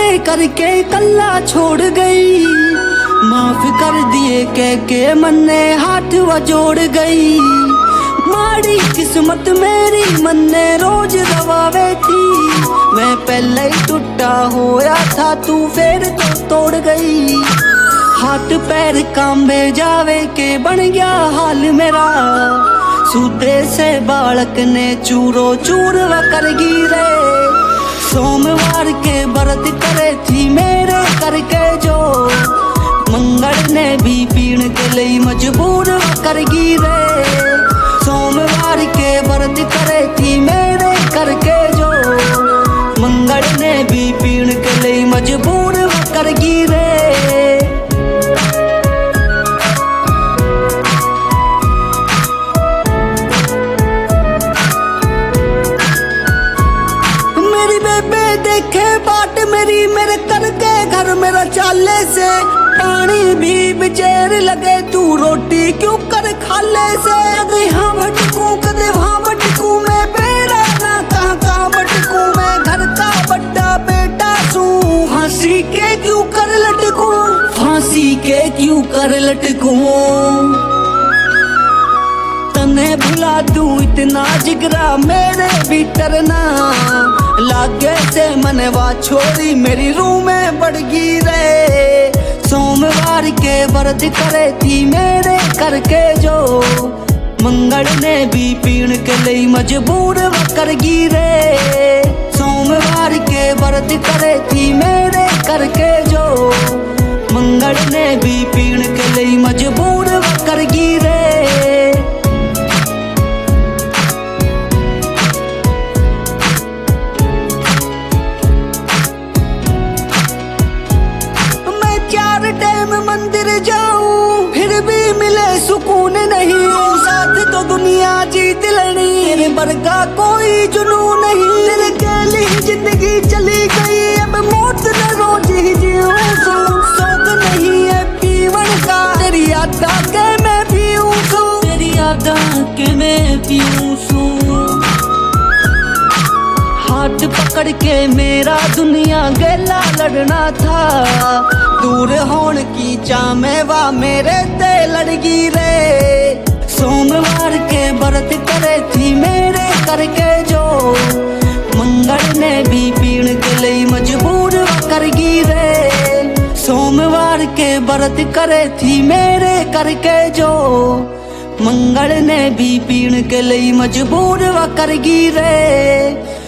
करके कल्ला छोड़ गई। माफ कर दिए कह के मन ने हाथ वो जोड़ गई। माड़ी किस्मत मेरी मन ने रोज दबावे थी। मैं पहले ही टूटा होया था, तू फिर तो तोड़ गई। हाथ पैर कांबे जावे के बन गया हाल मेरा। सूदे से बालक ने चूरो चूर व कर गिरे। सोमवार के व्रत करे थी मेरे करके जो। मंगल ने भी पीण के लिए मजबूर व कर गिरे। सोमवार के व्रत करे थी मेरे करके जो। मंगल ने भी पीण के लिए मजबूर व कर गिरे। मेरी बेबे देखे बाट मेरी मेरे करके घर मेरा चाले से। पानी भी बेचैन लगे तू रोटी क्यों कर खाले से। कदे हाँ भटकू कदे वहाँ भटकू मैं बेड़ा ना कहाँ भटकू मैं घर का बड़ा बेटा सू। फांसी के क्यों कर लटकू फांसी के क्यों कर लटकू। तने भुला दूं इतना जिगरा मेरे भीतर ना लागे से मनवा छोड़ी मेरी रूह में बढ़ गई रे। सोमवार के व्रत करे थी मेरे करके जो। मंगल ने भी पीण के लिए मजबूर व कर गिरे। सोमवार के व्रत करे थी मेरे करके जो। मंगल ने भी पीण के लिए मजबूर व कर गिरे। मंदिर जाऊं फिर भी मिले सुकून नहीं। साथ तो दुनिया जीत लेनी तेरे बरगा कोई जुनून नहीं। तेरे के लिए जिंदगी चली गई अब मौत न रोज ही जीऊं। शौक नहीं है पीवन का तेरी याद के मैं पीऊं सू। तेरी याद के मैं पीऊं सू। हाथ पकड़ के मेरा दुनिया गेला लड़ना था। दूर होन की चामेवा मेरे ते लड़गी रे। सोमवार के व्रत करे थी मेरे करके जो। मंगल ने भी पीण के लिए मजबूर कर गिरे। सोमवार के व्रत करे थी मेरे करके जो। मंगल ने भी पीण के लिए मजबूर कर गिरे।